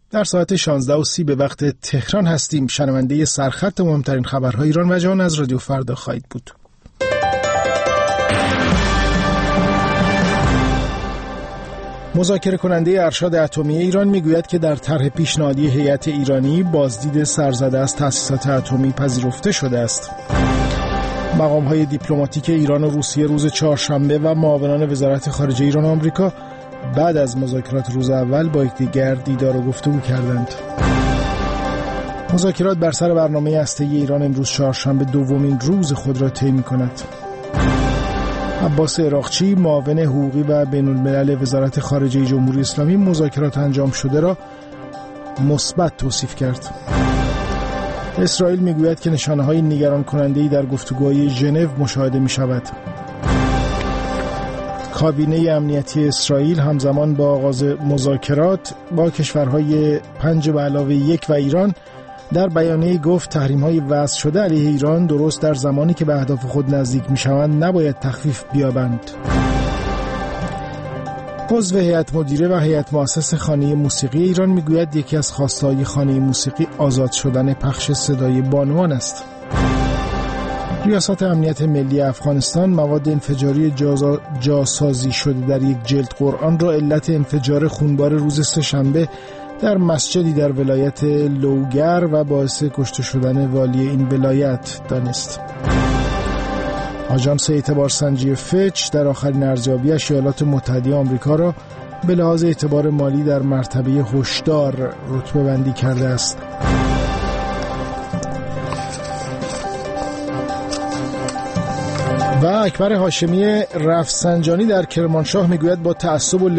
در ساعت 16:30 به وقت تهران هستیم. شنونده سرخط مهمترین خبرهای ایران و جهان از رادیو فردا خواهید بود. مذاکره کننده ارشاد اتمی ایران میگوید که در طرح پیشنهادی هیئت ایرانی بازدید سرزده از تأسیسات اتمی پذیرفته شده است. مقام‌های دیپلماتیک ایران و روسیه روز چهارشنبه و معاونان وزارت خارجه ایران و آمریکا بعد از مذاکرات روز اول با یکدیگر دیدار و گفتگو کردند. مذاکرات بر سر برنامه هسته‌ای ایران امروز چهارشنبه دومین روز خود را طی می‌کند. عباس عراقچی معاون حقوقی و بین‌الملل وزارت خارجه جمهوری اسلامی مذاکرات انجام شده را مثبت توصیف کرد. اسرائیل میگوید که نشانه‌های نگران کننده‌ای در گفتگوهای ژنو مشاهده می‌شود. کابینه امنیتی اسرائیل همزمان با آغاز مذاکرات با کشورهای 5+1 و ایران در بیانیه گفت تحریم‌های وضع شده علیه ایران درست در زمانی که به اهداف خود نزدیک می‌شوند نباید تخفیف بیابند. عضو هیئت مدیره و هیئت مؤسس خانه موسیقی ایران میگوید یکی از خواسته‌های خانه موسیقی آزاد شدن پخش صدای بانوان است. ریاست امنیت ملی افغانستان مواد انفجاری جاسازی شده در یک جلد قرآن را علت انفجار خونبار روز سه‌شنبه در مسجدی در ولایت لوگر و باعث کشته شدن والی این ولایت دانست. آژانس اعتبارسنجی فچ در آخرین ارزیابی‌اش ایالات متحده آمریکا را به لحاظ اعتبار مالی در مرتبه هشدار رتبه بندی کرده است. و اکبر هاشمی رفسنجانی در کرمانشاه میگوید با تعصب و